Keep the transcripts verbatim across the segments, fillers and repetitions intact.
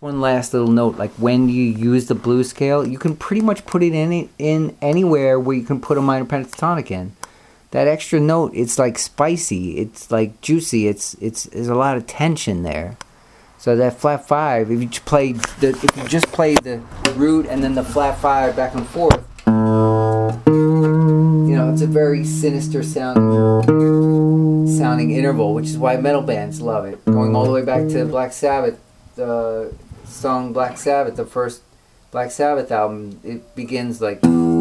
One last little note, like when you use the blues scale, you can pretty much put it in in anywhere where you can put a minor pentatonic in. That extra note, it's like spicy, it's like juicy, it's it's there's a lot of tension there. So that flat five, if you just play the if you just play the root and then the flat five back and forth, you know, it's a very sinister sounding sounding interval, which is why metal bands love it. Going all the way back to Black Sabbath, the song Black Sabbath, the first Black Sabbath album, it begins like,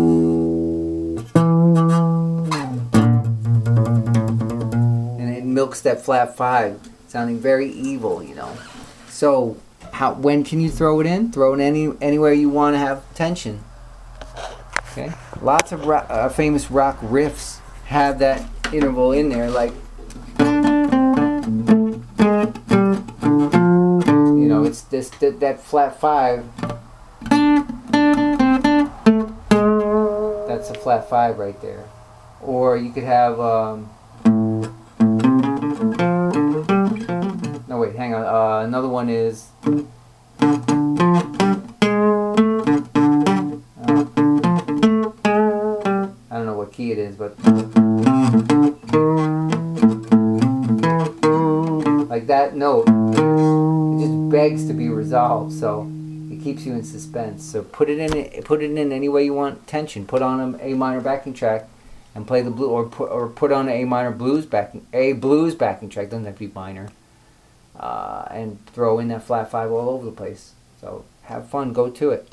and it milks that flat five, sounding very evil, you know. So, how when can you throw it in? Throw it any anywhere you want to have tension. Okay, lots of rock, uh, famous rock riffs have that interval in there, like, you know, it's this that, that flat five. That's a flat five right there. Or you could have. Um, no, wait, hang on. Uh, another one is. I don't know what key it is, but like that note, it just begs to be resolved. So it keeps you in suspense. So put it in, put it in any way you want tension. Put on an A minor backing track, and play the blue, or put or put on an A minor blues backing, a blues backing track. Doesn't have to be minor, uh, and throw in that flat five all over the place. So have fun. Go to it.